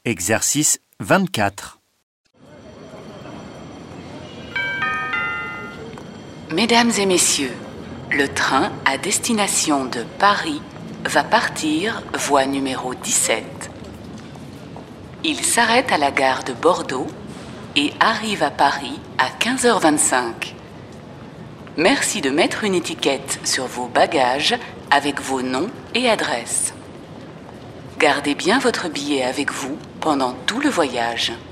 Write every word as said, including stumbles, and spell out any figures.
Exercice vingt-quatre. Mesdames et messieurs, le train à destination de Paris va partir voie numéro dix-sept. Il s'arrête à la gare de Bordeaux et arrive à Paris à quinze heures vingt-cinq. Merci de mettre une étiquette sur vos bagages avec vos noms et adresses. Gardez bien votre billet avec vous pendant tout le voyage.